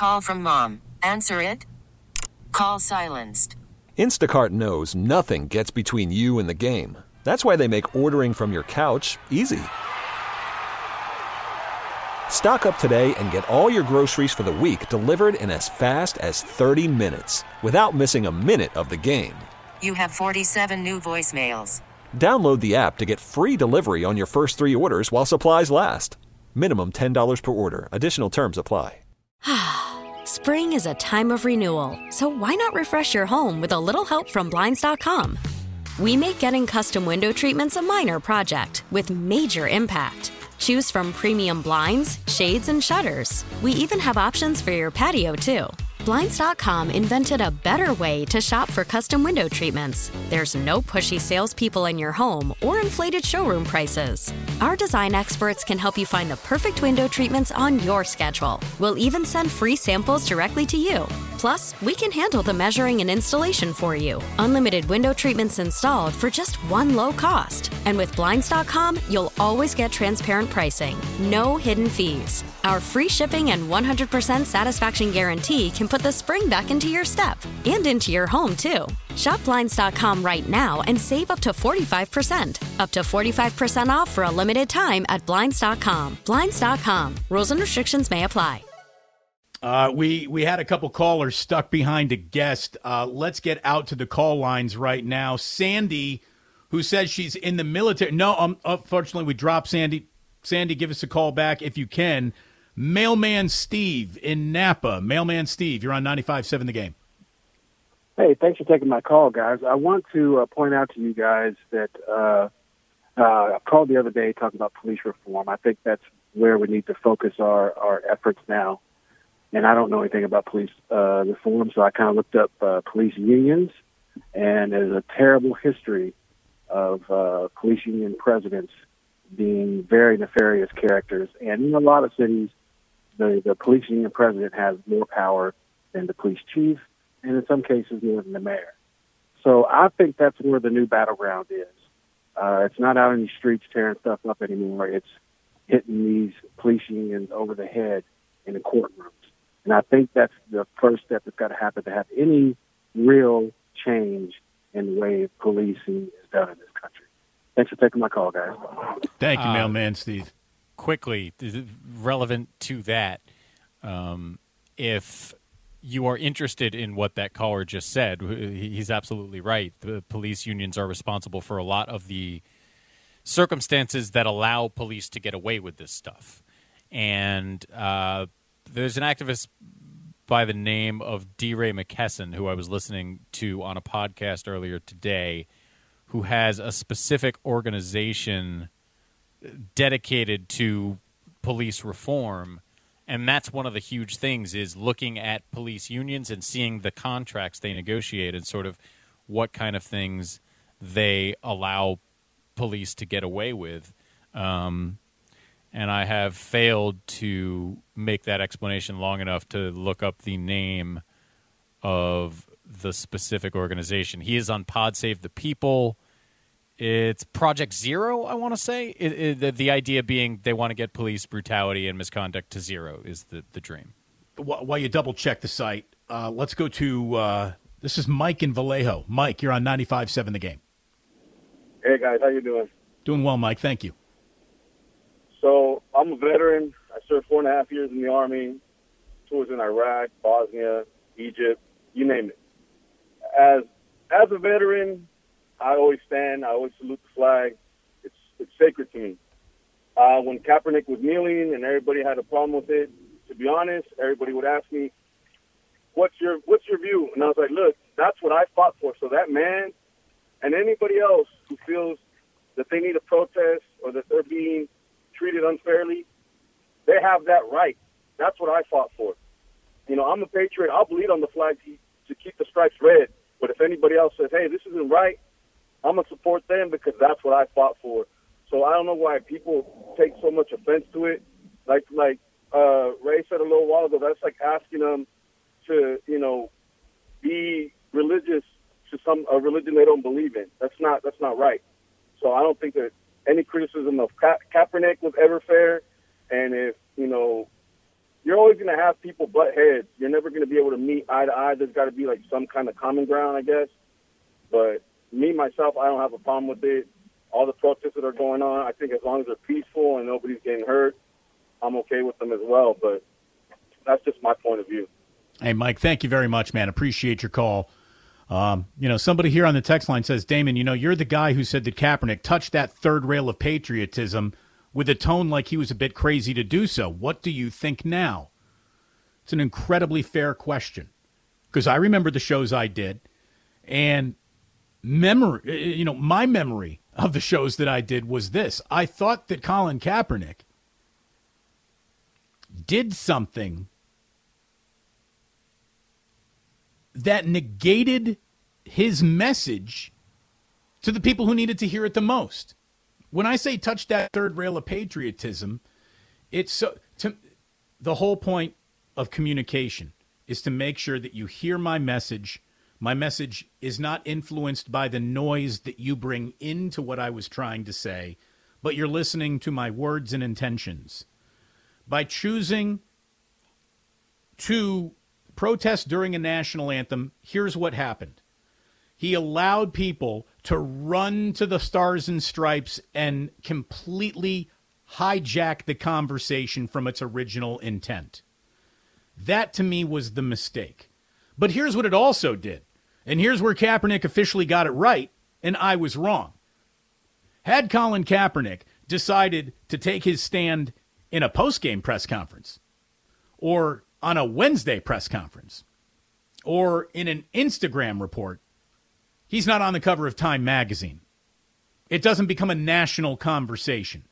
Call from mom. Answer it. Call silenced. Instacart knows nothing gets between you and the game. That's why they make ordering from your couch easy. Stock up today and get all your groceries for the week delivered in as fast as 30 minutes without missing a minute of the game. You have 47 new voicemails. Download the app to get free delivery on your first 3 orders while supplies last. Minimum $10 per order. Additional terms apply. Spring is a time of renewal, so why not refresh your home with a little help from Blinds.com? We make getting custom window treatments a minor project with major impact. Choose from premium blinds, shades, and shutters. We even have options for your patio, too. Blinds.com invented a better way to shop for custom window treatments. There's no pushy salespeople in your home or inflated showroom prices. Our design experts can help you find the perfect window treatments on your schedule. We'll even send free samples directly to you. Plus, we can handle the measuring and installation for you. Unlimited window treatments installed for just one low cost. And with Blinds.com, you'll always get transparent pricing. No hidden fees. Our free shipping and 100% satisfaction guarantee can put the spring back into your step and into your home, too. Shop Blinds.com right now and save up to 45%. Up to 45% off for a limited time at Blinds.com. Blinds.com. Rules and restrictions may apply. We had a couple callers stuck behind a guest. Let's get out to the call lines right now. Sandy, who says she's in the military. No, unfortunately, we dropped Sandy. Sandy, give us a call back if you can. Mailman Steve in Napa. Mailman Steve, you're on 95.7 The Game. Hey, thanks for taking my call, guys. I want to point out to you guys that I called the other day talking about police reform. I think that's where we need to focus our efforts now. And I don't know anything about police reform, so I kind of looked up police unions, and there's a terrible history of police union presidents being very nefarious characters. And in a lot of cities, the police union president has more power than the police chief, and in some cases more than the mayor. So I think that's where the new battleground is. It's not out in the streets tearing stuff up anymore. It's hitting these police unions over the head in the courtrooms. And I think that's the first step that's got to happen to have any real change in the way policing is done in this country. Thanks for taking my call, guys. Thank you, Mailman Steve. Quickly, relevant to that, if you are interested in what that caller just said, he's absolutely right. The police unions are responsible for a lot of the circumstances that allow police to get away with this stuff. And there's an activist by the name of D. Ray McKesson, who I was listening to on a podcast earlier today, who has a specific organization dedicated to police reform. And that's one of the huge things, is looking at police unions and seeing the contracts they negotiate and sort of what kind of things they allow police to get away with. And I have failed to make that explanation long enough to look up the name of the specific organization. He is on Pod Save the People. It's Project Zero, I want to say. The idea being they want to get police brutality and misconduct to zero is the dream. While you double-check the site, let's go to this is Mike in Vallejo. Mike, you're on 95.7 The Game. Hey, guys. How you doing? Doing well, Mike. Thank you. So I'm a veteran. I served 4.5 years in the Army, tours in Iraq, Bosnia, Egypt, you name it. As a veteran, I always stand. I always salute the flag. It's sacred to me. When Kaepernick was kneeling and everybody had a problem with it, to be honest, everybody would ask me, "What's your view?" And I was like, "Look, that's what I fought for." So that man and anybody else who feels that they need a protest or that they're being treated unfairly, they have that right. That's what I fought for. You know, I'm a patriot. I'll bleed on the flag to keep the stripes red. But if anybody else says, "Hey, this isn't right," I'm going to support them because that's what I fought for. So I don't know why people take so much offense to it. Like Ray said a little while ago, that's like asking them to, be religious to a religion they don't believe in. That's not right. So I don't think that any criticism of Kaepernick was ever fair. And if, you're always going to have people butt heads. You're never going to be able to meet eye to eye. There's got to be like some kind of common ground, I guess. But me, myself, I don't have a problem with it. All the protests that are going on, I think as long as they're peaceful and nobody's getting hurt, I'm okay with them as well. But that's just my point of view. Hey, Mike, thank you very much, man. Appreciate your call. Somebody here on the text line says, Damon, you're the guy who said that Kaepernick touched that third rail of patriotism with a tone like he was a bit crazy to do so. What do you think now? It's an incredibly fair question, because I remember the shows I did, and my memory of the shows that I did was this. I thought that Colin Kaepernick did something that negated his message to the people who needed to hear it the most. When I say touch that third rail of patriotism, the whole point of communication is to make sure that you hear my message. My message is not influenced by the noise that you bring into what I was trying to say, but you're listening to my words and intentions. By choosing to protest during a national anthem, here's what happened. He allowed people to run to the Stars and Stripes and completely hijack the conversation from its original intent. That, to me, was the mistake. But here's what it also did. And here's where Kaepernick officially got it right, and I was wrong. Had Colin Kaepernick decided to take his stand in a post-game press conference, or on a Wednesday press conference, or in an Instagram report, he's not on the cover of Time magazine. It doesn't become a national conversation.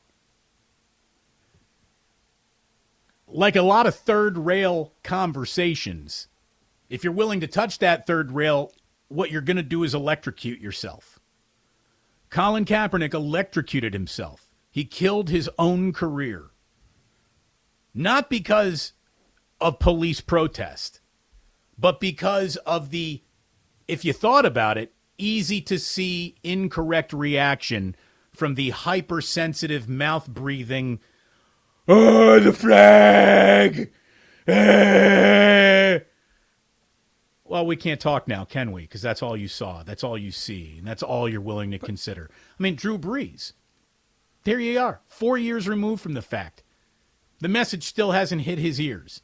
Like a lot of third rail conversations, if you're willing to touch that third rail, what you're going to do is electrocute yourself. Colin Kaepernick electrocuted himself. He killed his own career. Not because of police protest, but because of the, if you thought about it, easy to see incorrect reaction from the hypersensitive, mouth-breathing, "Oh, the flag! Well, we can't talk now, can we? Because that's all you saw. That's all you see. And that's all you're willing to consider. I mean, Drew Brees. There you are. 4 years removed from the fact. The message still hasn't hit his ears.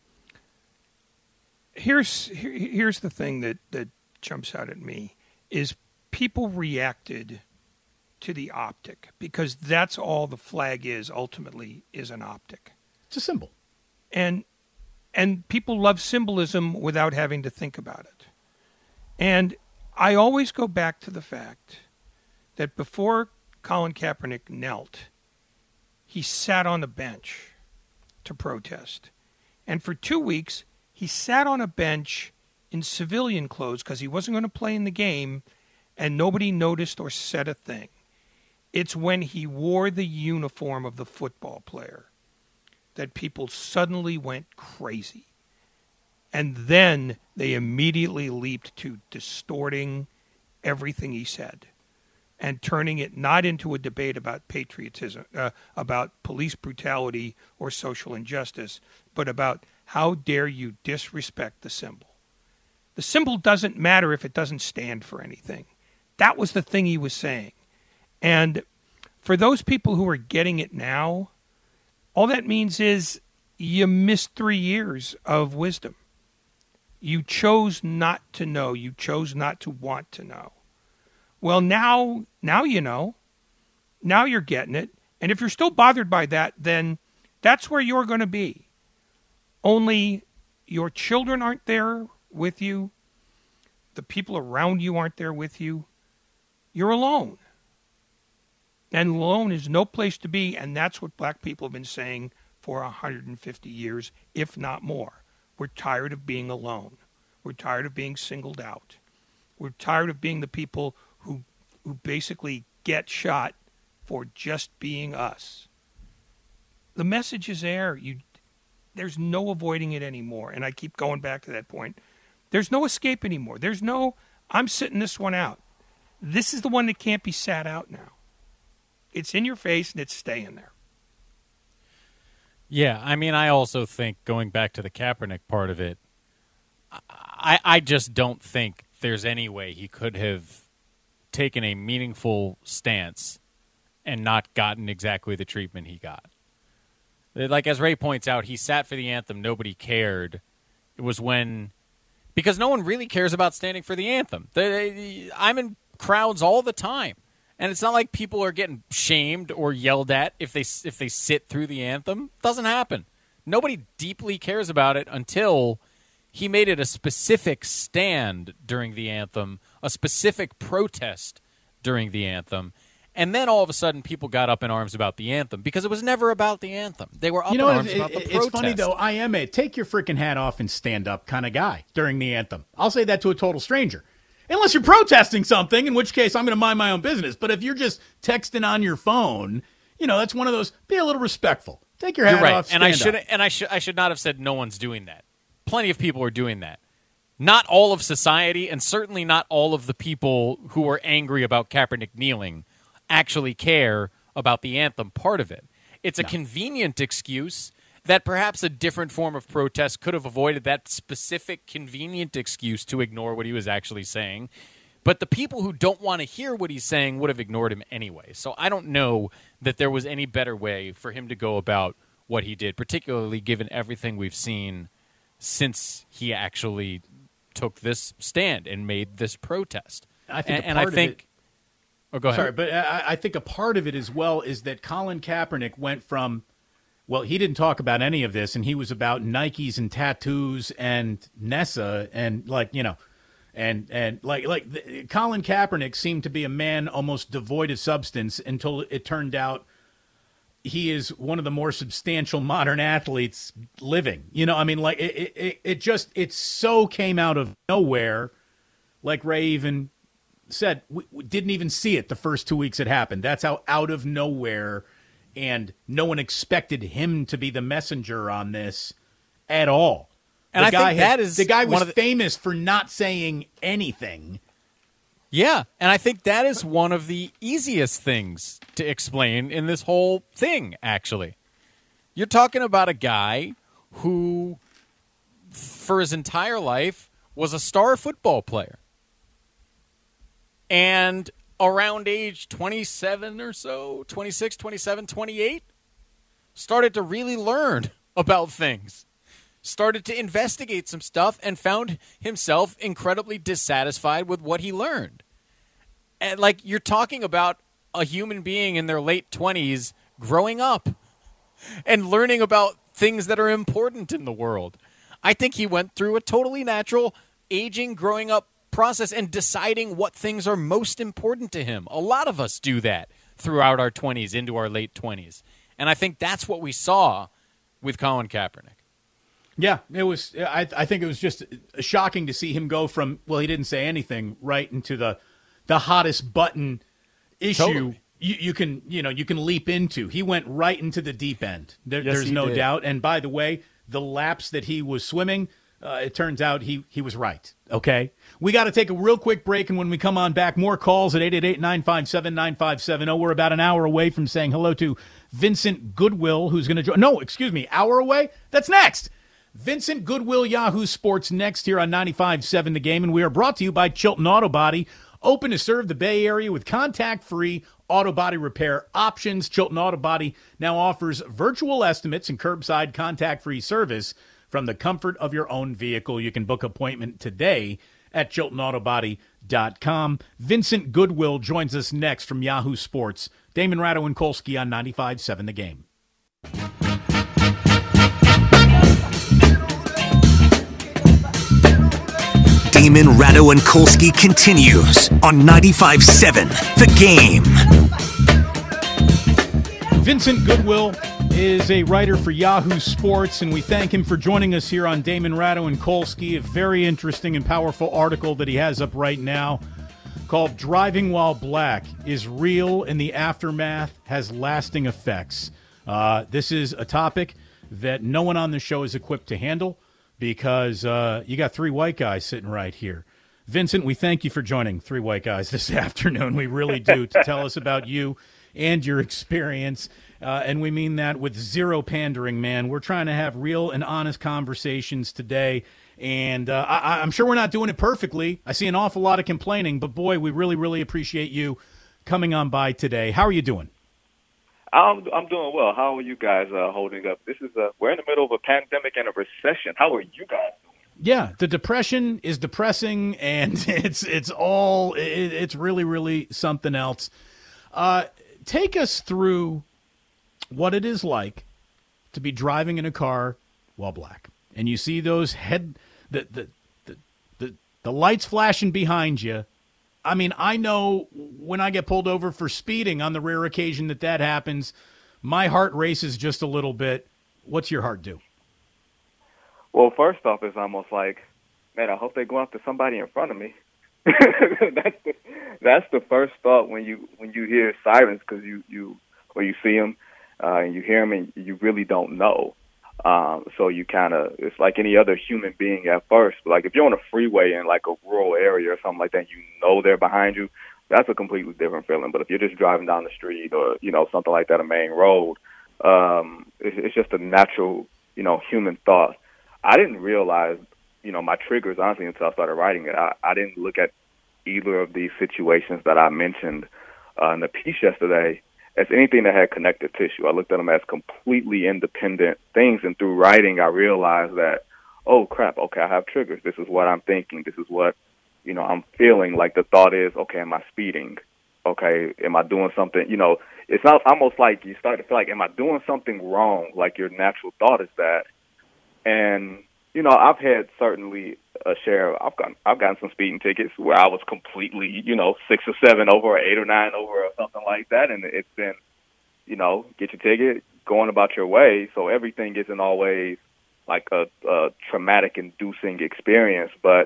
Here's the thing that jumps out at me is people reacted to the optic, because that's all the flag is ultimately, is an optic. It's a symbol. And people love symbolism without having to think about it. And I always go back to the fact that before Colin Kaepernick knelt, he sat on the bench to protest. And for 2 weeks, he sat on a bench in civilian clothes because he wasn't going to play in the game, and nobody noticed or said a thing. It's when he wore the uniform of the football player that people suddenly went crazy. And then they immediately leaped to distorting everything he said and turning it not into a debate about patriotism, about police brutality or social injustice, but about how dare you disrespect the symbol. The symbol doesn't matter if it doesn't stand for anything. That was the thing he was saying. And for those people who are getting it now, all that means is you missed 3 years of wisdom. You chose not to know. You chose not to want to know. Well, now you know. Now you're getting it. And if you're still bothered by that, then that's where you're going to be. Only your children aren't there with you. The people around you aren't there with you. You're alone. And alone is no place to be, and that's what black people have been saying for 150 years, if not more. We're tired of being alone. We're tired of being singled out. We're tired of being the people who basically get shot for just being us. The message is there. There's no avoiding it anymore, and I keep going back to that point. There's no escape anymore. There's no, I'm sitting this one out. This is the one that can't be sat out now. It's in your face, and it's staying there. Yeah, I mean, I also think, going back to the Kaepernick part of it, I just don't think there's any way he could have taken a meaningful stance and not gotten exactly the treatment he got. Like, as Ray points out, he sat for the anthem. Nobody cared. It was because no one really cares about standing for the anthem. I'm in crowds all the time, and it's not like people are getting shamed or yelled at if they sit through the anthem. It doesn't happen. Nobody deeply cares about it until he made it a specific stand during the anthem, a specific protest during the anthem. And then all of a sudden, people got up in arms about the anthem because it was never about the anthem. They were up in arms about the protest. It's funny, though. I am a take your freaking hat off and stand up kind of guy during the anthem. I'll say that to a total stranger. Unless you're protesting something, in which case I'm going to mind my own business. But if you're just texting on your phone, that's one of those, be a little respectful. Take your hat off, stand up. And I should not have said no one's doing that. Plenty of people are doing that. Not all of society, and certainly not all of the people who are angry about Kaepernick kneeling actually care about the anthem part of it. It's a convenient excuse that perhaps a different form of protest could have avoided that specific convenient excuse to ignore what he was actually saying. But the people who don't want to hear what he's saying would have ignored him anyway. So I don't know that there was any better way for him to go about what he did, particularly given everything we've seen since he actually took this stand and made this protest. I think go ahead. Sorry, but I think a part of it as well is that Colin Kaepernick went from, well, he didn't talk about any of this, and he was about Nikes and tattoos and Nessa and Colin Kaepernick seemed to be a man almost devoid of substance until it turned out he is one of the more substantial modern athletes living. It so came out of nowhere. Like Ray even said, we didn't even see it the first 2 weeks it happened. That's how out of nowhere, and no one expected him to be the messenger on this at all. And the guy was famous for not saying anything. Yeah, and I think that is one of the easiest things to explain in this whole thing, actually. You're talking about a guy who, for his entire life, was a star football player. And around age 27 or so, 26, 27, 28, started to really learn about things. Started to investigate some stuff and found himself incredibly dissatisfied with what he learned. And you're talking about a human being in their late 20s growing up and learning about things that are important in the world. I think he went through a totally natural aging, growing up process and deciding what things are most important to him. A lot of us do that throughout our 20s into our late 20s. And I think that's what we saw with Colin Kaepernick. Yeah, it was. I think it was just shocking to see him go from, well, he didn't say anything, right into the hottest button issue. Totally. You can leap into. He went right into the deep end. There's no doubt. And by the way, the laps that he was swimming, it turns out he was right. Okay, we got to take a real quick break, and when we come on back, more calls at 888-957-9570. We're about an hour away from saying hello to Vincent Goodwill, who's going to join. No, excuse me, hour away. That's next. Vincent Goodwill, Yahoo Sports, next here on 95.7 The Game, and we are brought to you by Chilton Auto Body, open to serve the Bay Area with contact-free auto body repair options. Chilton Auto Body now offers virtual estimates and curbside contact-free service from the comfort of your own vehicle. You can book an appointment today at ChiltonAutoBody.com. Vincent Goodwill joins us next from Yahoo Sports. Damon Ratto and Kolsky on 95.7 The Game. Damon Ratto and Kolsky continues on 95.7 The Game. Vincent Goodwill is a writer for Yahoo Sports, and we thank him for joining us here on Damon Ratto and Kolsky. A very interesting and powerful article that he has up right now called Driving While Black is Real and the Aftermath Has Lasting Effects. This is a topic that no one on the show is equipped to handle, because you got three white guys sitting right here. Vincent, we thank you for joining Three White Guys this afternoon. We really do, to tell us about you and your experience. And we mean that with zero pandering, man. We're trying to have real and honest conversations today. And I'm sure we're not doing it perfectly. I see an awful lot of complaining, but boy, we really, really appreciate you coming on by today. How are you doing? I'm doing well. How are you guys holding up? This is we're in the middle of a pandemic and a recession. How are you guys doing? Yeah, the depression is depressing, and it's really, really something else. Take us through what it is like to be driving in a car while black, and you see those the lights flashing behind you. I mean, I know when I get pulled over for speeding on the rare occasion that happens, my heart races just a little bit. What's your heart do? Well, first off, it's almost like, man, I hope they go after somebody in front of me. That's the first thought when you hear sirens, because you see them and you hear them and you really don't know. So you kind of, it's like any other human being at first. Like if you're on a freeway in like a rural area or something like that, you know they're behind you, that's a completely different feeling. But if you're just driving down the street or, something like that, a main road, it's just a natural, human thought. I didn't realize, my triggers, honestly, until I started writing it. I didn't look at either of these situations that I mentioned in the piece yesterday as anything that had connective tissue. I looked at them as completely independent things, and through writing, I realized that, oh, crap, okay, I have triggers. This is what I'm thinking. This is what, I'm feeling. Like the thought is, okay, am I speeding? Okay, am I doing something? It's not almost like you start to feel like, am I doing something wrong? Like your natural thought is that. And, I've had certainly a share. I've gotten some speeding tickets where I was completely, 6 or 7 over, or 8 or 9 over, or something like that. And it's been, get your ticket, going about your way. So everything isn't always like a traumatic inducing experience. But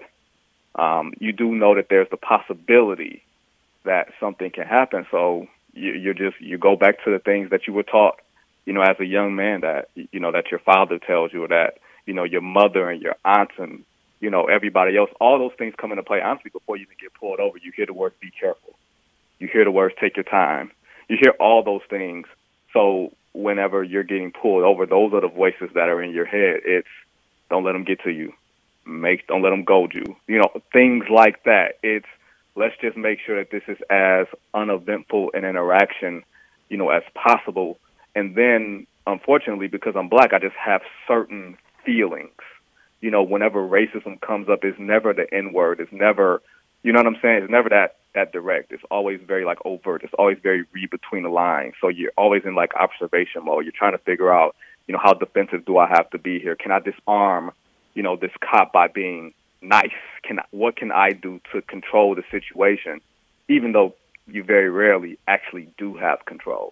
you do know that there's the possibility that something can happen. So you go back to the things that you were taught, as a young man, that, that your father tells you, or that, your mother and your aunts and, everybody else, all those things come into play. Honestly, before you even get pulled over, you hear the words, be careful. You hear the words, take your time. You hear all those things. So whenever you're getting pulled over, those are the voices that are in your head. It's don't let them get to you. Don't let them goad you. Things like that. It's let's just make sure that this is as uneventful an interaction, as possible. And then, unfortunately, because I'm black, I just have certain feelings. Whenever racism comes up, it's never the N-word. It's never, you know what I'm saying? It's never that direct. It's always very, like, overt. It's always very read between the lines. So you're always in, like, observation mode. You're trying to figure out, how defensive do I have to be here? Can I disarm, this cop by being nice? What can I do to control the situation, even though you very rarely actually do have control?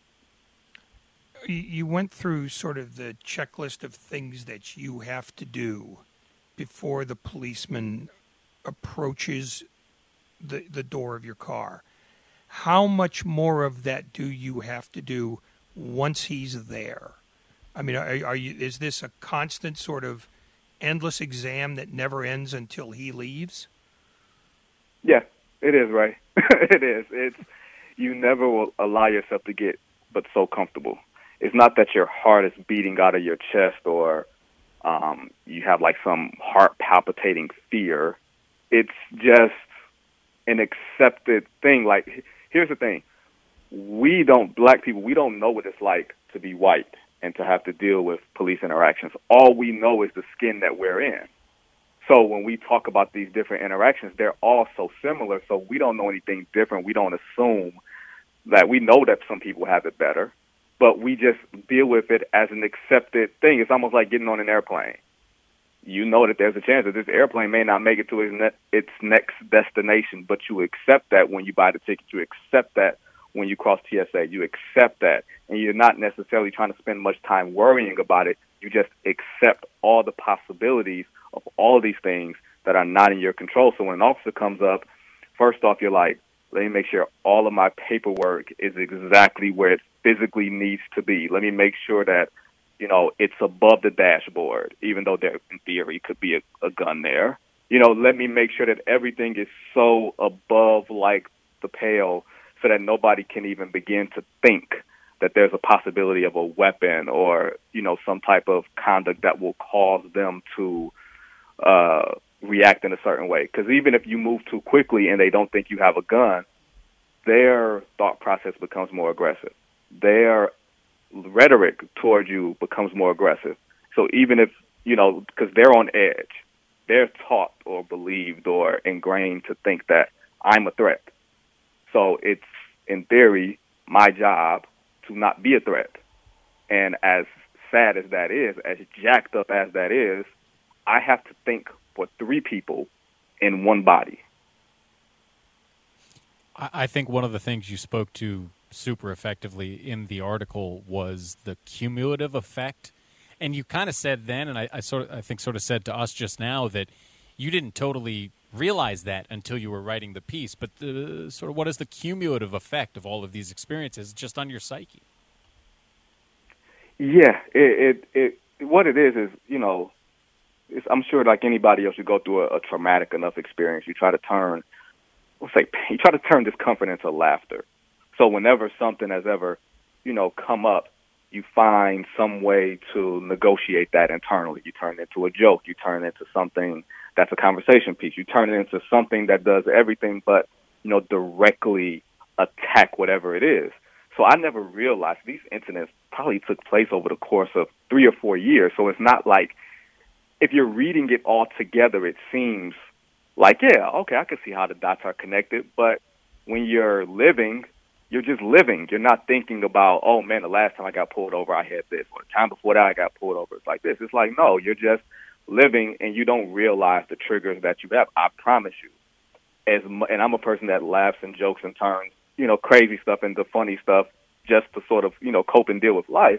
You went through sort of the checklist of things that you have to do before the policeman approaches the door of your car. How much more of that do you have to do once he's there? I mean, is this a constant sort of endless exam that never ends until he leaves? Yeah, it is, right? It is. You never will allow yourself to get but so comfortable. It's not that your heart is beating out of your chest or you have like some heart palpitating fear. It's just an accepted thing. Like, here's the thing. Black people, we don't know what it's like to be white and to have to deal with police interactions. All we know is the skin that we're in. So when we talk about these different interactions, they're all so similar. So we don't know anything different. We don't assume that we know that some people have it better, but we just deal with it as an accepted thing. It's almost like getting on an airplane. You know that there's a chance that this airplane may not make it to its next destination, but you accept that when you buy the ticket. You accept that when you cross TSA. You accept that, and you're not necessarily trying to spend much time worrying about it. You just accept all the possibilities of all of these things that are not in your control. So when an officer comes up, first off, you're like, let me make sure all of my paperwork is exactly where it physically needs to be. Let me make sure that, it's above the dashboard, even though there, in theory, could be a gun there. Let me make sure that everything is so above, like, the pale, so that nobody can even begin to think that there's a possibility of a weapon or, some type of conduct that will cause them to react in a certain way. Because even if you move too quickly and they don't think you have a gun, their thought process becomes more aggressive. Their rhetoric toward you becomes more aggressive. So even if, because they're on edge, they're taught or believed or ingrained to think that I'm a threat. So it's, in theory, my job to not be a threat. And as sad as that is, as jacked up as that is, I have to think for three people in one body. I think one of the things you spoke to super effectively in the article was the cumulative effect. And you kind of said then, and I think said to us just now, that you didn't totally realize that until you were writing the piece. But what is the cumulative effect of all of these experiences just on your psyche? Yeah, what it is, I'm sure like anybody else, you go through a traumatic enough experience, you try to turn discomfort into laughter. So whenever something has ever, come up, you find some way to negotiate that internally. You turn it into a joke. You turn it into something that's a conversation piece. You turn it into something that does everything but, directly attack whatever it is. So I never realized these incidents probably took place over the course of 3 or 4 years. So it's not like if you're reading it all together, it seems like, yeah, okay, I can see how the dots are connected. But when you're living, you're just living. You're not thinking about, oh, man, the last time I got pulled over, I had this. Or the time before that, I got pulled over. It's like this. It's like, no, you're just living, and you don't realize the triggers that you have. I promise you. And I'm a person that laughs and jokes and turns, crazy stuff into funny stuff just to sort of, cope and deal with life.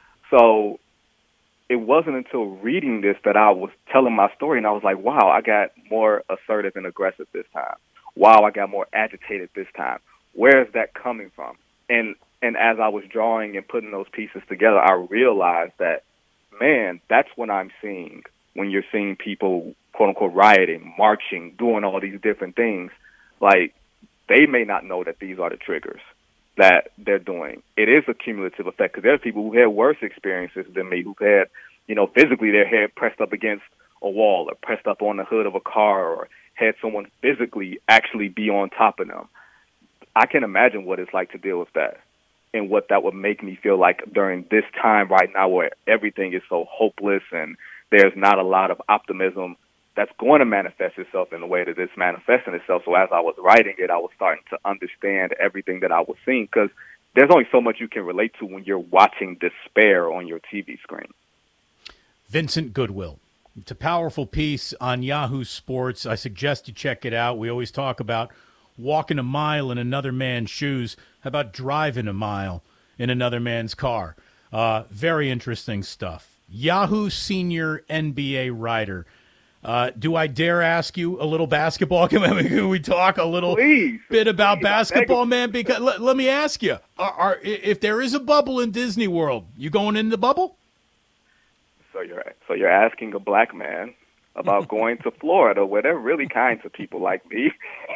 So it wasn't until reading this that I was telling my story, and I was like, wow, I got more assertive and aggressive this time. Wow, I got more agitated this time. Where is that coming from? And as I was drawing and putting those pieces together, I realized that, man, that's what I'm seeing when you're seeing people, quote unquote, rioting, marching, doing all these different things. Like, they may not know that these are the triggers that they're doing. It is a cumulative effect because there's people who had worse experiences than me, who've had, physically their head pressed up against a wall or pressed up on the hood of a car or had someone physically actually be on top of them. I can imagine what it's like to deal with that and what that would make me feel like during this time right now where everything is so hopeless and there's not a lot of optimism that's going to manifest itself in the way that it's manifesting itself. So as I was writing it, I was starting to understand everything that I was seeing because there's only so much you can relate to when you're watching despair on your TV screen. Vincent Goodwill. It's a powerful piece on Yahoo Sports. I suggest you check it out. We always talk about walking a mile in another man's shoes. How about driving a mile in another man's car? Very interesting stuff. Yahoo senior NBA writer. Do I dare ask you a little basketball? Can we talk a little bit about basketball, man? Because let me ask you, if there is a bubble in Disney World, you going in the bubble? So you're asking a black man about going to Florida, where they're really kind to people like me,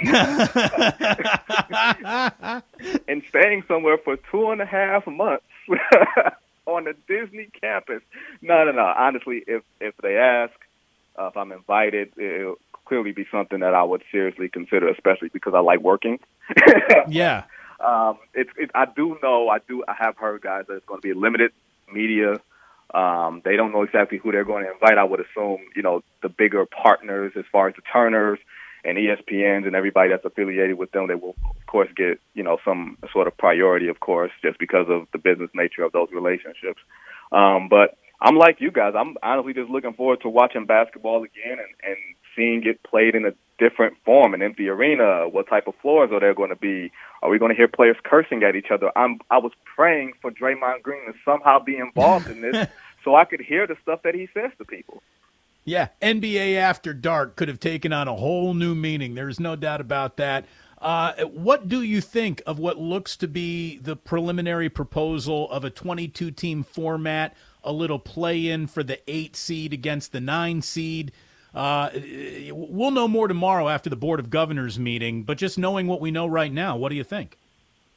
and staying somewhere for 2.5 months on a Disney campus. No. Honestly, if they ask, if I'm invited, it'll clearly be something that I would seriously consider, especially because I like working. Yeah. I have heard, guys, that it's going to be limited media. They don't know exactly who they're going to invite. I would assume, the bigger partners as far as the Turners and ESPNs and everybody that's affiliated with them, they will, of course, get, some sort of priority, of course, just because of the business nature of those relationships. But I'm like you guys. I'm honestly just looking forward to watching basketball again and seeing it played in a different form, an empty arena. What type of floors are there going to be? Are we going to hear players cursing at each other? I was praying for Draymond Green to somehow be involved in this so I could hear the stuff that he says to people. Yeah, NBA After Dark could have taken on a whole new meaning. There's no doubt about that. What do you think of what looks to be the preliminary proposal of a 22-team format, a little play-in for the 8 seed against the 9 seed? We'll know more tomorrow after the Board of Governors meeting, but just knowing what we know right now, what do you think?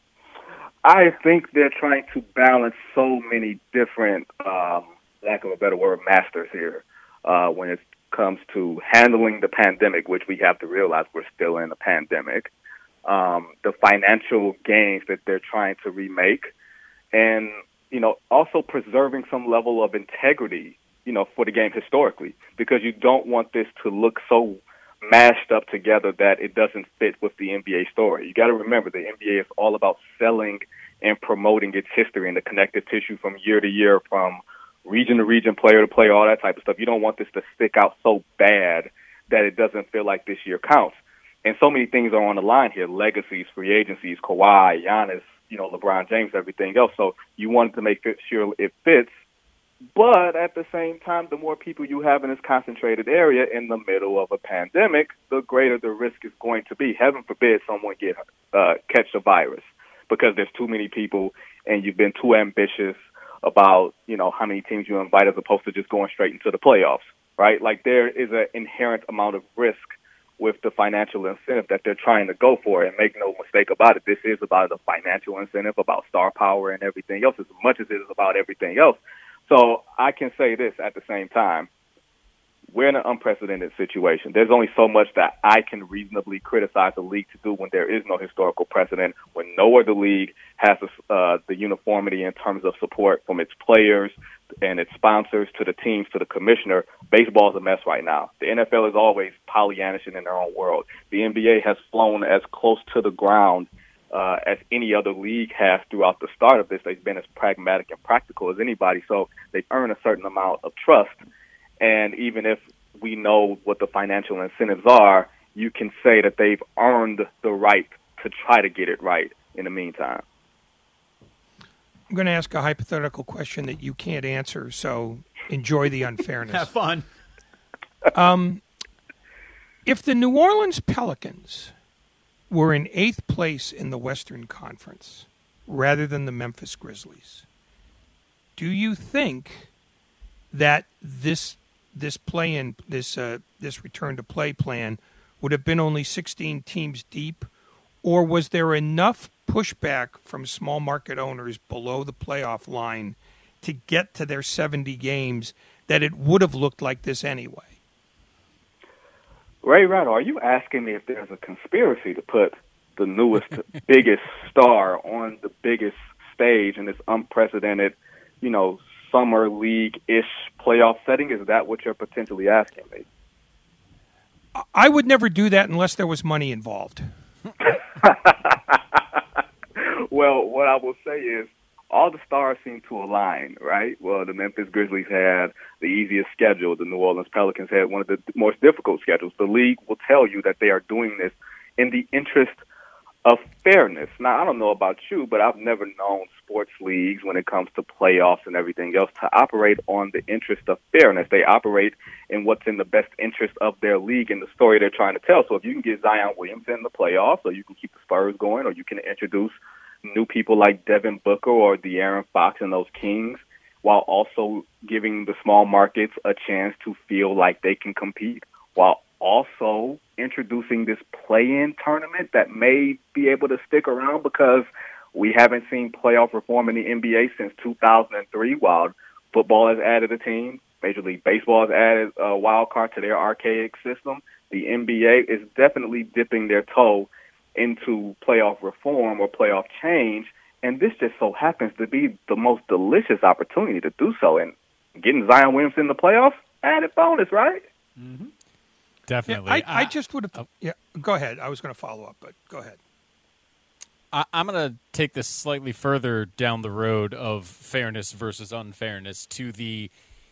I think they're trying to balance so many different, lack of a better word, masters here when it comes to handling the pandemic, which we have to realize we're still in a pandemic, the financial gains that they're trying to remake, and, also preserving some level of integrity, for the game historically, because you don't want this to look so mashed up together that it doesn't fit with the NBA story. You got to remember the NBA is all about selling and promoting its history and the connective tissue from year to year, from region to region, player to player, all that type of stuff. You don't want this to stick out so bad that it doesn't feel like this year counts. And so many things are on the line here: legacies, free agencies, Kawhi, Giannis, LeBron James, everything else. So you wanted to make sure it fits. But at the same time, the more people you have in this concentrated area in the middle of a pandemic, the greater the risk is going to be. Heaven forbid someone catch the virus because there's too many people and you've been too ambitious about, how many teams you invite as opposed to just going straight into the playoffs, right? Like there is an inherent amount of risk with the financial incentive that they're trying to go for. And make no mistake about it, this is about the financial incentive, about star power and everything else as much as it is about everything else. So I can say this at the same time. We're in an unprecedented situation. There's only so much that I can reasonably criticize the league to do when there is no historical precedent, when no other league has the uniformity in terms of support from its players and its sponsors to the teams to the commissioner. Baseball is a mess right now. The NFL is always Pollyannish in their own world. The NBA has flown as close to the ground as any other league has throughout the start of this. They've been as pragmatic and practical as anybody, so they've earned a certain amount of trust. And even if we know what the financial incentives are, you can say that they've earned the right to try to get it right in the meantime. I'm going to ask a hypothetical question that you can't answer, so enjoy the unfairness. Have fun. If the New Orleans Pelicans were in 8th place in the Western Conference rather than the Memphis Grizzlies, do you think that this return to play plan would have been only 16 teams deep, or was there enough pushback from small market owners below the playoff line to get to their 70 games that it would have looked like this anyway? Ray Rattle, are you asking me if there's a conspiracy to put the newest, biggest star on the biggest stage in this unprecedented, summer league-ish playoff setting? Is that what you're potentially asking me? I would never do that unless there was money involved. Well, what I will say is all the stars seem to align, right? Well, the Memphis Grizzlies had the easiest schedule. The New Orleans Pelicans had one of the most difficult schedules. The league will tell you that they are doing this in the interest of fairness. Now, I don't know about you, but I've never known sports leagues when it comes to playoffs and everything else to operate on the interest of fairness. They operate in what's in the best interest of their league and the story they're trying to tell. So if you can get Zion Williamson in the playoffs, or you can keep the Spurs going, or you can introduce new people like Devin Booker or De'Aaron Fox and those Kings, while also giving the small markets a chance to feel like they can compete, while also introducing this play-in tournament that may be able to stick around because we haven't seen playoff reform in the NBA since 2003, while football has added a team. Major League Baseball has added a wild card to their archaic system. The NBA is definitely dipping their toe into playoff reform or playoff change, and this just so happens to be the most delicious opportunity to do so. And getting Zion Williamson in the playoffs, added bonus, right? Mm-hmm. Definitely. Yeah, I just would have. Yeah, go ahead. I was going to follow up, but go ahead. I'm going to take this slightly further down the road of fairness versus unfairness to the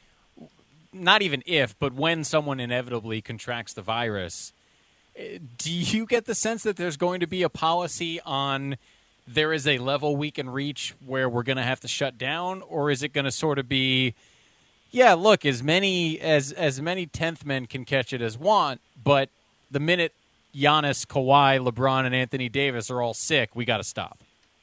not even if, but when someone inevitably contracts the virus. Do you get the sense that there's going to be a policy on there is a level we can reach where we're going to have to shut down, or is it going to sort of be, yeah, look, as many 10th men can catch it as want, but the minute Giannis, Kawhi, LeBron, and Anthony Davis are all sick, we got to stop?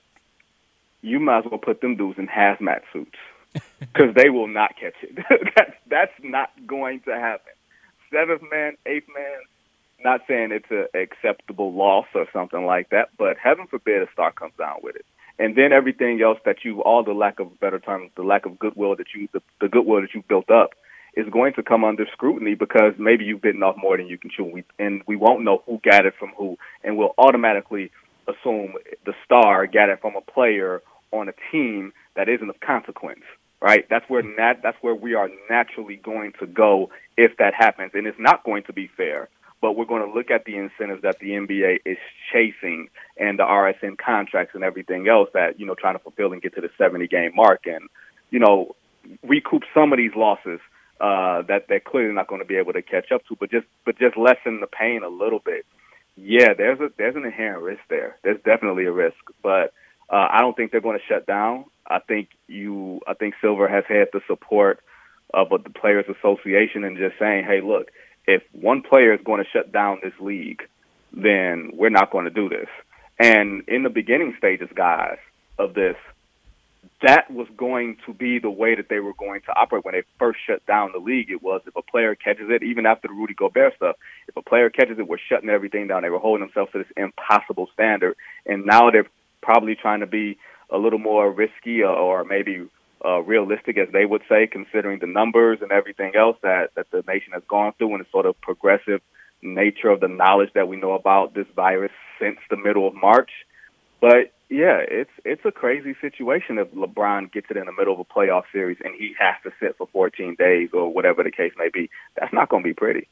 You might as well put them dudes in hazmat suits because they will not catch it. That's not going to happen. 7th man, 8th man. Not saying it's an acceptable loss or something like that, but heaven forbid a star comes down with it. And then everything else that all the lack of better terms, the lack of goodwill the goodwill that you built up is going to come under scrutiny because maybe you've bitten off more than you can chew. And we won't know who got it from who, and we'll automatically assume the star got it from a player on a team that isn't of consequence, right? That's where we are naturally going to go if that happens. And it's not going to be fair, but we're going to look at the incentives that the NBA is chasing and the RSN contracts and everything else that, trying to fulfill and get to the 70-game mark and, recoup some of these losses that they're clearly not going to be able to catch up to, but just lessen the pain a little bit. Yeah, there's an inherent risk there. There's definitely a risk, but I don't think they're going to shut down. I think Silver has had the support of the Players Association and just saying, hey, look, if one player is going to shut down this league, then we're not going to do this. And in the beginning stages, guys, of this, that was going to be the way that they were going to operate when they first shut down the league. It was if a player catches it, even after the Rudy Gobert stuff, if a player catches it, we're shutting everything down. They were holding themselves to this impossible standard. And now they're probably trying to be a little more risky or maybe realistic, as they would say, considering the numbers and everything else that the nation has gone through and the sort of progressive nature of the knowledge that we know about this virus since the middle of March. But yeah, it's a crazy situation if LeBron gets it in the middle of a playoff series and he has to sit for 14 days or whatever the case may be. That's not going to be pretty.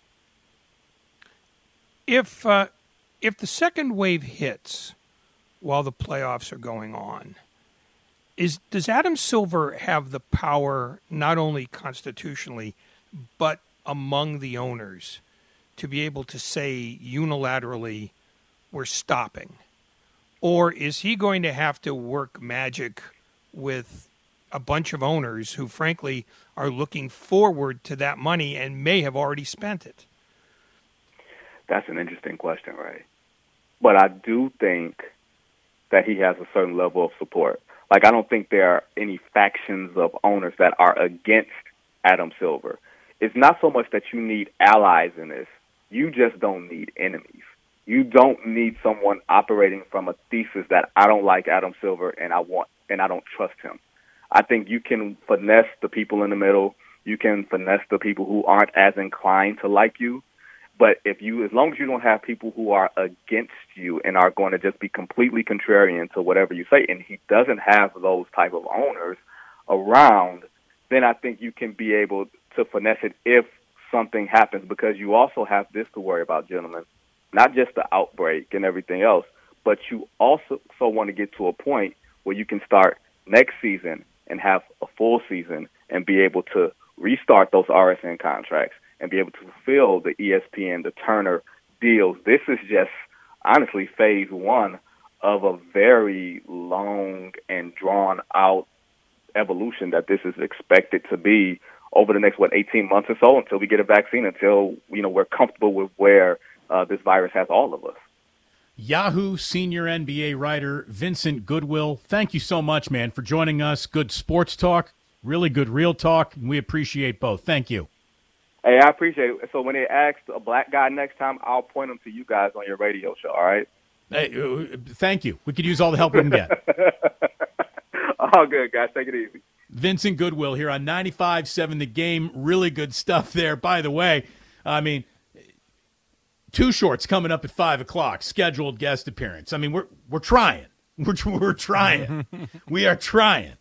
If the second wave hits while the playoffs are going on, does Adam Silver have the power, not only constitutionally, but among the owners, to be able to say unilaterally, we're stopping? Or is he going to have to work magic with a bunch of owners who, frankly, are looking forward to that money and may have already spent it? That's an interesting question, Ray. But I do think that he has a certain level of support. Like, I don't think there are any factions of owners that are against Adam Silver. It's not so much that you need allies in this. You just don't need enemies. You don't need someone operating from a thesis that I don't like Adam Silver and I don't trust him. I think you can finesse the people in the middle. You can finesse the people who aren't as inclined to like you. But as long as you don't have people who are against you and are going to just be completely contrarian to whatever you say, and he doesn't have those type of owners around, then I think you can be able to finesse it if something happens, because you also have this to worry about, gentlemen. Not just the outbreak and everything else, but you also want to get to a point where you can start next season and have a full season and be able to restart those RSN contracts and be able to fulfill the ESPN, the Turner deals. This is just, honestly, phase one of a very long and drawn-out evolution that this is expected to be over the next, 18 months or so until we get a vaccine, until, we're comfortable with where this virus has all of us. Yahoo senior NBA writer Vincent Goodwill, thank you so much, man, for joining us. Good sports talk, really good real talk, and we appreciate both. Thank you. Hey, I appreciate it. So when they ask a black guy next time, I'll point them to you guys on your radio show, all right? Hey, thank you. We could use all the help we can get. All good, guys. Take it easy. Vincent Goodwill here on 95.7 The Game. Really good stuff there. By the way, I mean, Two Shorts coming up at 5 o'clock, scheduled guest appearance. I mean, we're trying. We're trying. We are trying.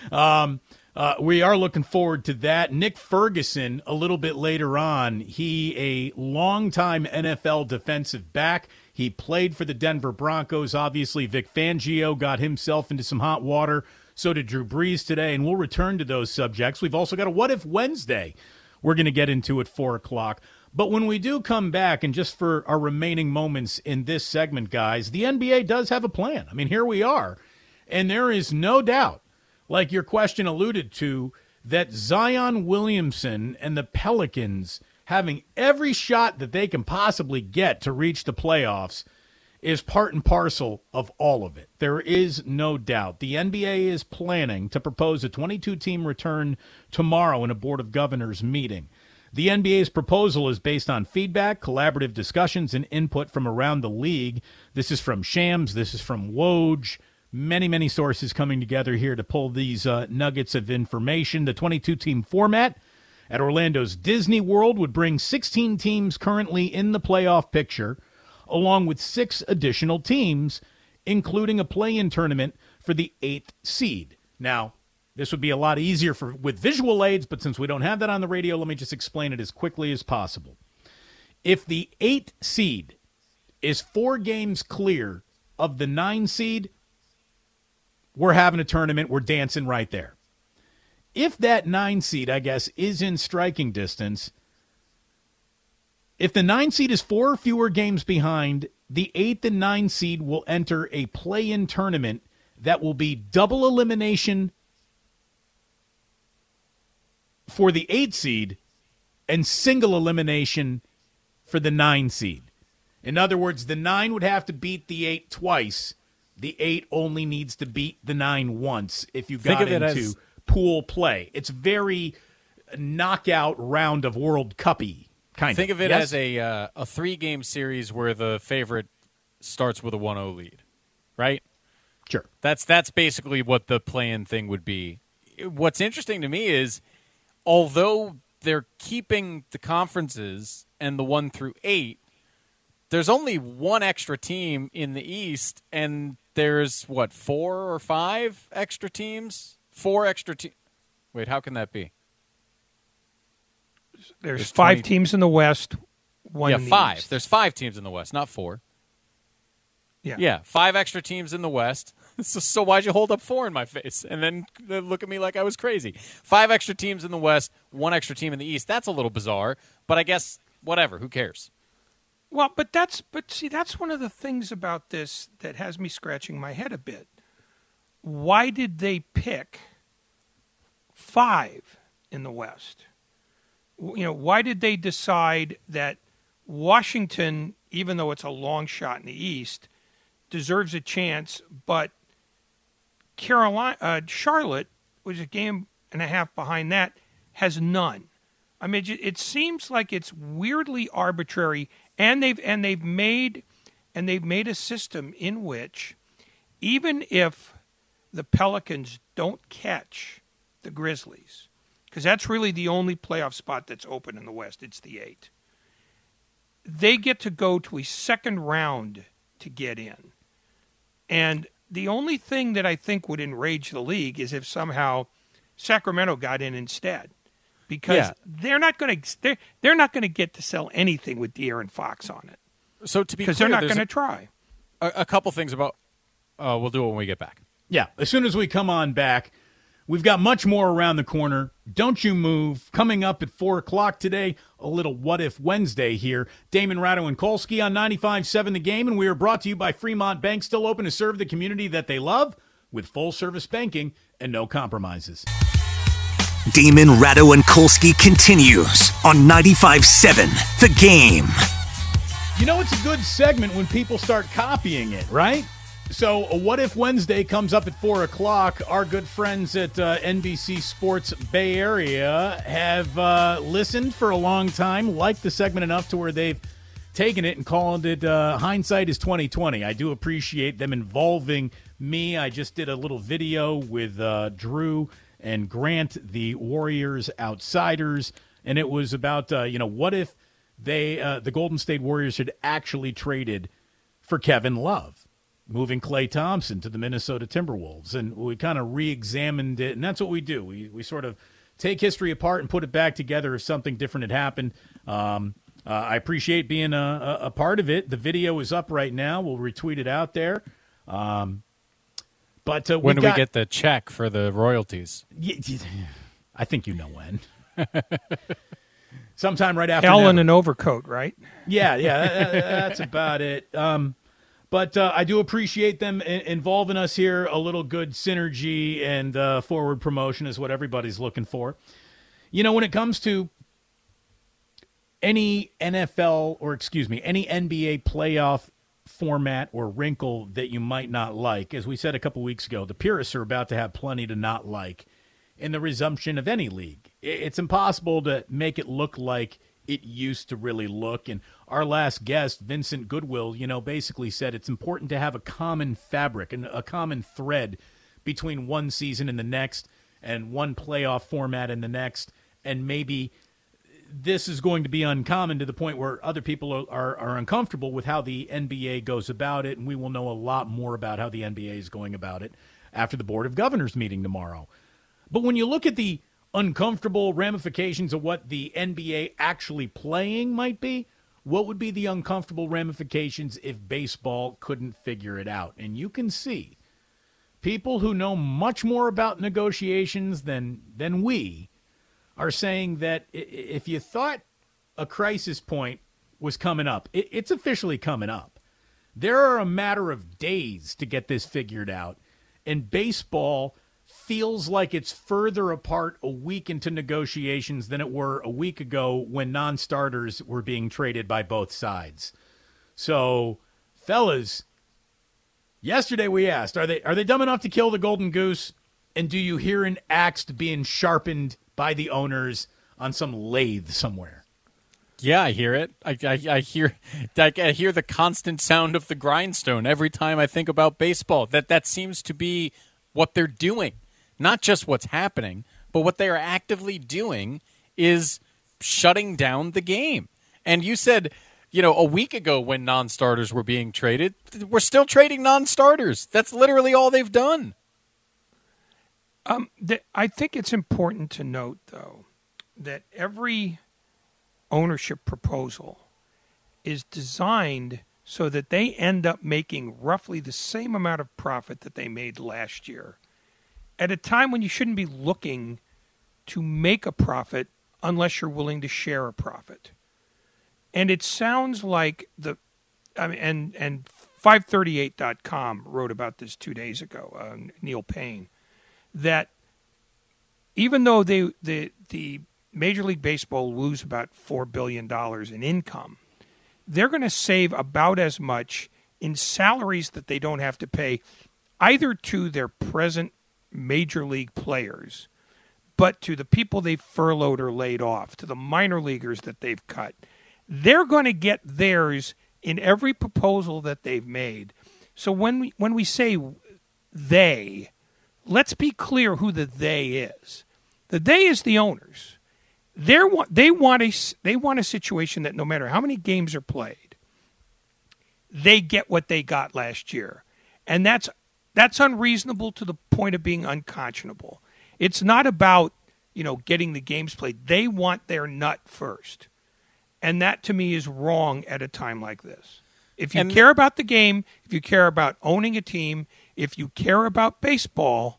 We are looking forward to that. Nick Ferguson, a little bit later on, he a longtime NFL defensive back. He played for the Denver Broncos. Obviously, Vic Fangio got himself into some hot water. So did Drew Brees today, and we'll return to those subjects. We've also got a What If Wednesday we're going to get into at 4 o'clock. But when we do come back, and just for our remaining moments in this segment, guys, the NBA does have a plan. I mean, here we are. And there is no doubt, like your question alluded to, that Zion Williamson and the Pelicans having every shot that they can possibly get to reach the playoffs is part and parcel of all of it. There is no doubt. The NBA is planning to propose a 22-team return tomorrow in a Board of Governors meeting. The NBA's proposal is based on feedback, collaborative discussions, and input from around the league. This is from Shams. This is from Woj. Many sources coming together here to pull these nuggets of information. The 22-team format at Orlando's Disney World would bring 16 teams currently in the playoff picture, along with 6 additional teams, including a play-in tournament for the 8th seed. Now, this would be a lot easier with visual aids, but since we don't have that on the radio, let me just explain it as quickly as possible. If the 8th seed is 4 games clear of the 9 seed, we're having a tournament. We're dancing right there. If that 9 seed, I guess, is in striking distance, if the 9 seed is 4 or fewer games behind, the 8th and 9 seed will enter a play-in tournament that will be double elimination for the 8 seed and single elimination for the 9 seed. In other words, the 9 would have to beat the 8 twice. The 8 only needs to beat the 9 once if you got into pool play. It's very knockout round of World Cup-y kind of. Think of it as a 3-game series where the favorite starts with a 1-0 lead, right? Sure. That's basically what the play-in thing would be. What's interesting to me is, although they're keeping the conferences and the 1 through 8, there's only one extra team in the East, and there's, 4 or 5 extra teams? 4 extra teams. Wait, how can that be? There's 5 teams in the West, 1 in the 5. East. There's 5 teams in the West, not 4. Yeah, 5 extra teams in the West. So why'd you hold up 4 in my face and then look at me like I was crazy? 5 extra teams in the West, 1 extra team in the East. That's a little bizarre, but I guess whatever. Who cares? Well, but that's one of the things about this that has me scratching my head a bit. Why did they pick 5 in the West? Why did they decide that Washington, even though it's a long shot in the East, deserves a chance, but Charlotte, which is a game and a half behind that, has none? I mean, it seems like it's weirdly arbitrary, and they've made a system in which even if the Pelicans don't catch the Grizzlies, because that's really the only playoff spot that's open in the West, it's the 8. They get to go to a second round to get in. And the only thing that I think would enrage the league is if somehow Sacramento got in instead, because they're not going to get to sell anything with De'Aaron Fox on it. So to be because clear, they're not going to try. A couple things about. We'll do it when we get back. Yeah, as soon as we come on back, we've got much more around the corner. Don't you move. Coming up at 4 o'clock today, a little What If Wednesday here. Damon Ratto and Kolsky on 95.7 The Game, and we are brought to you by Fremont Bank, still open to serve the community that they love with full-service banking and no compromises. Damon Ratto and Kolsky continues on 95.7 The Game. You know, it's a good segment when people start copying it, right? So a What If Wednesday comes up at 4 o'clock. Our good friends at NBC Sports Bay Area have listened for a long time, liked the segment enough to where they've taken it and called it Hindsight is 2020. I do appreciate them involving me. I just did a little video with Drew and Grant, the Warriors Outsiders, and it was about, what if the Golden State Warriors had actually traded for Kevin Love, moving Klay Thompson to the Minnesota Timberwolves. And we kind of re-examined it, and that's what we do. We sort of take history apart and put it back together if something different had happened. I appreciate being a part of it. The video is up right now. We'll retweet it out there. But when do we get the check for the royalties? I think you know when. Sometime right after. Hell in an overcoat, right? Yeah, that's about it. But I do appreciate them involving us here. A little good synergy and forward promotion is what everybody's looking for. When it comes to any any NBA playoff format or wrinkle that you might not like, as we said a couple weeks ago, the purists are about to have plenty to not like in the resumption of any league. It's impossible to make it look like it used to really look. And our last guest, Vincent Goodwill, basically said it's important to have a common fabric and a common thread between one season and the next and one playoff format and the next. And maybe this is going to be uncommon to the point where other people are uncomfortable with how the NBA goes about it. And we will know a lot more about how the NBA is going about it after the Board of Governors meeting tomorrow. But when you look at the uncomfortable ramifications of what the NBA actually playing might be, what would be the uncomfortable ramifications if baseball couldn't figure it out? And you can see people who know much more about negotiations than we are saying that if you thought a crisis point was coming up, it's officially coming up. There are a matter of days to get this figured out, and baseball feels like it's further apart a week into negotiations than it were a week ago when non-starters were being traded by both sides. So, fellas, yesterday we asked, are they dumb enough to kill the golden goose? And do you hear an axe being sharpened by the owners on some lathe somewhere? Yeah, I hear it. I hear the constant sound of the grindstone every time I think about baseball. That seems to be what they're doing. Not just what's happening, but what they are actively doing is shutting down the game. And you said, a week ago when non-starters were being traded, we're still trading non-starters. That's literally all they've done. I think it's important to note, though, that every ownership proposal is designed so that they end up making roughly the same amount of profit that they made last year at a time when you shouldn't be looking to make a profit unless you're willing to share a profit. And it sounds like and 538.com wrote about this 2 days ago, Neil Payne, that even though the Major League Baseball lose about $4 billion in income, they're going to save about as much in salaries that they don't have to pay either to their present major league players, but to the people they've furloughed or laid off, to the minor leaguers that they've cut. They're going to get theirs in every proposal that they've made. So when we say they, let's be clear who the they is. The they is the owners. They want a situation that no matter how many games are played, they get what they got last year. And that's unreasonable to the point of being unconscionable. It's not about, getting the games played. They want their nut first. And that to me is wrong at a time like this. If you care about the game, if you care about owning a team, if you care about baseball,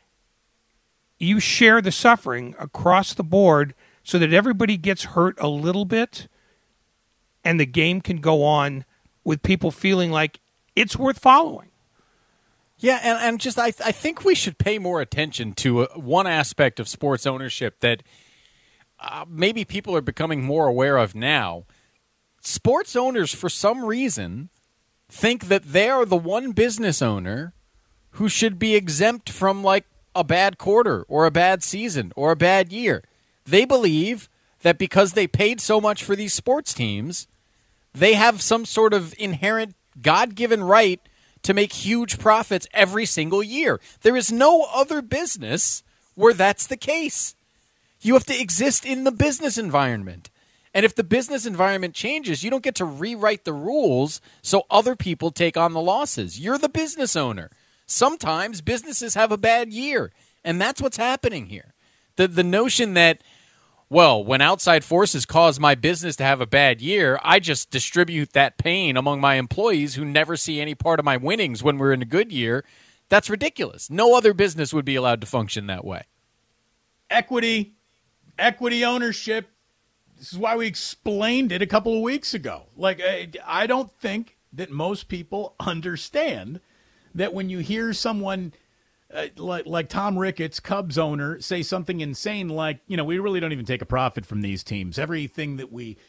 you share the suffering across the board so that everybody gets hurt a little bit and the game can go on with people feeling like it's worth following. Yeah, and just I think we should pay more attention to one aspect of sports ownership that maybe people are becoming more aware of now. Sports owners, for some reason, think that they are the one business owner who should be exempt from, like, a bad quarter or a bad season or a bad year. They believe that because they paid so much for these sports teams, they have some sort of inherent God-given right to make huge profits every single year. There is no other business where that's the case. You have to exist in the business environment. And if the business environment changes, you don't get to rewrite the rules so other people take on the losses. You're the business owner. Sometimes businesses have a bad year, and that's what's happening here. The notion that, well, when outside forces cause my business to have a bad year, I just distribute that pain among my employees who never see any part of my winnings when we're in a good year, that's ridiculous. No other business would be allowed to function that way. Equity ownership. This is why we explained it a couple of weeks ago. Like, I don't think that most people understand that when you hear someone like Tom Ricketts, Cubs owner, say something insane like, we really don't even take a profit from these teams. Everything that we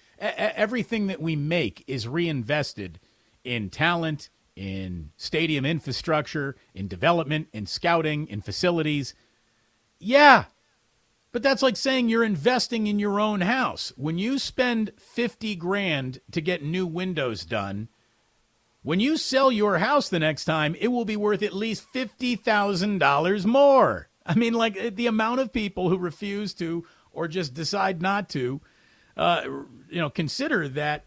make is reinvested in talent, in stadium infrastructure, in development, in scouting, in facilities. Yeah, But that's like saying you're investing in your own house. When you spend $50,000 to get new windows done, when you sell your house the next time, it will be worth at least $50,000 more. I mean, like the amount of people who refuse to or just decide not to, consider that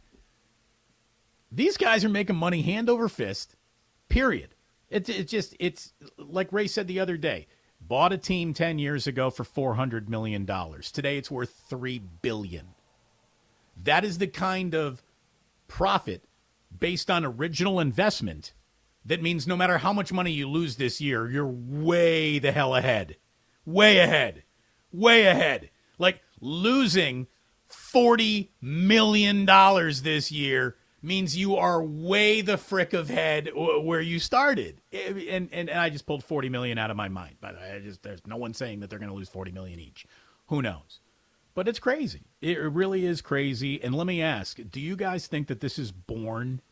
these guys are making money hand over fist, period. It's like Ray said the other day. Bought a team 10 years ago for $400 million. Today it's worth $3 billion. That is the kind of profit based on original investment that means no matter how much money you lose this year, you're way the hell ahead. Way ahead. Way ahead. Like losing $40 million this year means you are way the frick of head where you started. And I just pulled $40 million out of my mind. But there's no one saying that they're going to lose $40 million each. Who knows? But it's crazy. It really is crazy. And let me ask, do you guys think that this is born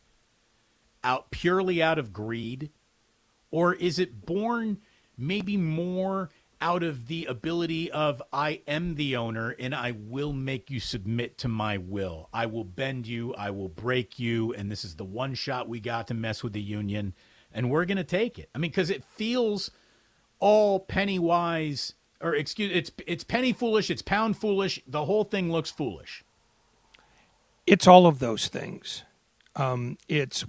purely out of greed? Or is it born maybe more out of the ability of I am the owner and I will make you submit to my will. I will bend you. I will break you. And this is the one shot we got to mess with the union. And we're going to take it. I mean, because it feels all penny wise, or it's penny foolish. It's pound foolish. The whole thing looks foolish. It's all of those things. It's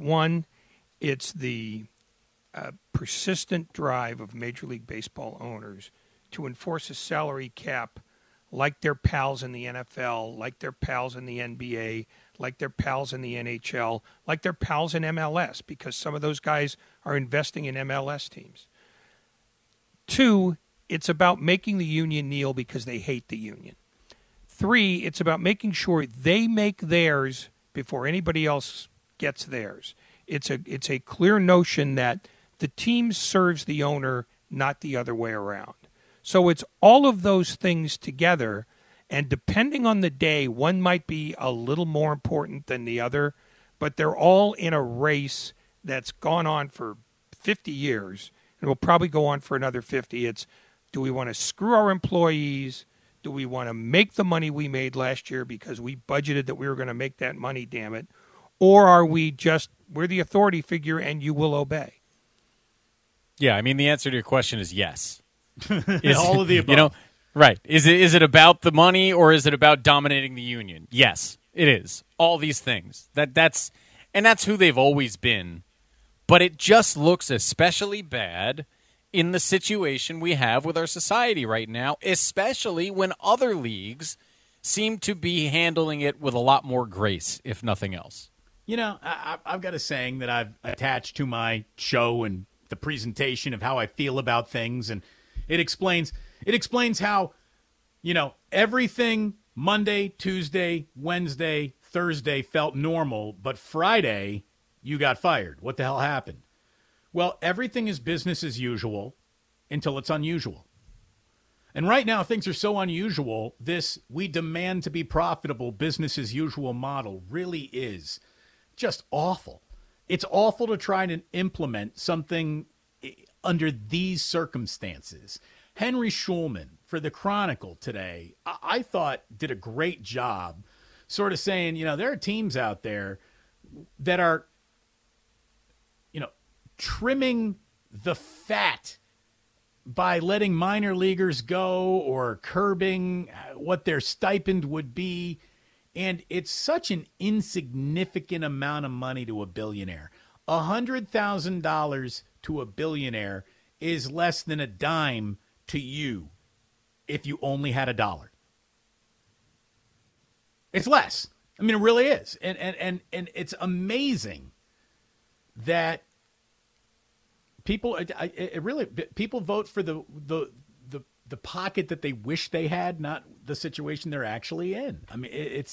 the persistent drive of Major League Baseball owners to enforce a salary cap like their pals in the NFL, like their pals in the NBA, like their pals in the NHL, like their pals in MLS, because some of those guys are investing in MLS teams. 2, it's about making the union kneel because they hate the union. 3, it's about making sure they make theirs before anybody else gets theirs. It's a clear notion that the team serves the owner, not the other way around. So it's all of those things together, and depending on the day, one might be a little more important than the other, but they're all in a race that's gone on for 50 years, and will probably go on for another 50. It's, do we want to screw our employees? Do we want to make the money we made last year because we budgeted that we were going to make that money, damn it? Or are we just, we're the authority figure and you will obey? Yeah, I mean, the answer to your question is yes. All of the above. Right. Is it about the money or is it about dominating the union? Yes, it is. All these things. That's who they've always been. But it just looks especially bad in the situation we have with our society right now, especially when other leagues seem to be handling it with a lot more grace, if nothing else. You know, I've got a saying that I've attached to my show and the presentation of how I feel about things, and it explains how, everything Monday, Tuesday, Wednesday, Thursday felt normal, but Friday you got fired. What the hell happened? Well, everything is business as usual until it's unusual. And right now things are so unusual, this we demand to be profitable business as usual model really is just awful. It's awful to try to implement something under these circumstances. Henry Schulman for the Chronicle today, I thought did a great job sort of saying, there are teams out there that are, trimming the fat by letting minor leaguers go or curbing what their stipend would be. And it's such an insignificant amount of money to a billionaire. $100,000 to a billionaire is less than a dime to you if you only had $1. It's less. I mean, it really is. And it's amazing that people vote for the pocket that they wish they had, not the situation they're actually in. I mean,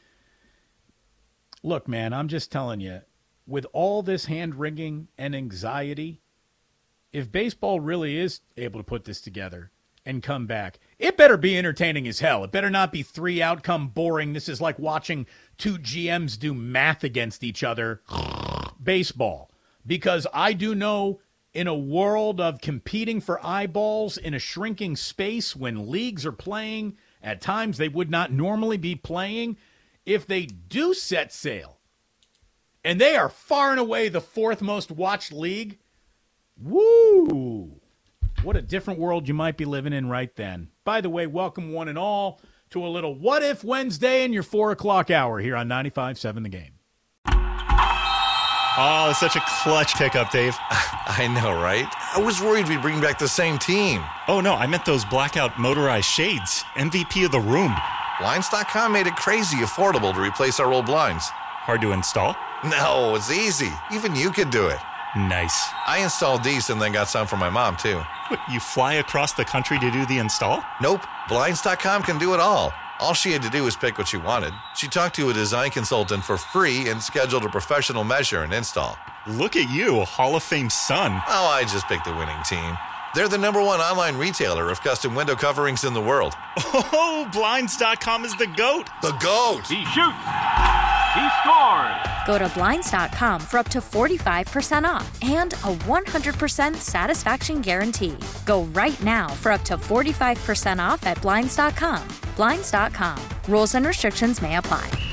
look, man, I'm just telling you, with all this hand-wringing and anxiety, if baseball really is able to put this together and come back, it better be entertaining as hell. It better not be 3 outcome boring. This is like watching 2 GMs do math against each other baseball. Because I do know in a world of competing for eyeballs in a shrinking space when leagues are playing at times they would not normally be playing, if they do set sail, and they are far and away the fourth most watched league, woo! What a different world you might be living in right then. By the way, welcome one and all to a little What If Wednesday in your 4 o'clock hour here on 95.7 The Game. Oh, such a clutch pickup, Dave. I know, right? I was worried we'd bring back the same team. Oh, no, I meant those blackout motorized shades. MVP of the room. Blinds.com made it crazy affordable to replace our old blinds. Hard to install? No, it's easy. Even you could do it. Nice. I installed these and then got some for my mom, too. What, you fly across the country to do the install? Nope. Blinds.com can do it all. All she had to do was pick what she wanted. She talked to a design consultant for free and scheduled a professional measure and install. Look at you, a Hall of Fame son. Oh, I just picked the winning team. They're the #1 online retailer of custom window coverings in the world. Oh, Blinds.com is the GOAT. The GOAT! He shoots. He scores. Go to Blinds.com for up to 45% off and a 100% satisfaction guarantee. Go right now for up to 45% off at Blinds.com. Blinds.com. Rules and restrictions may apply.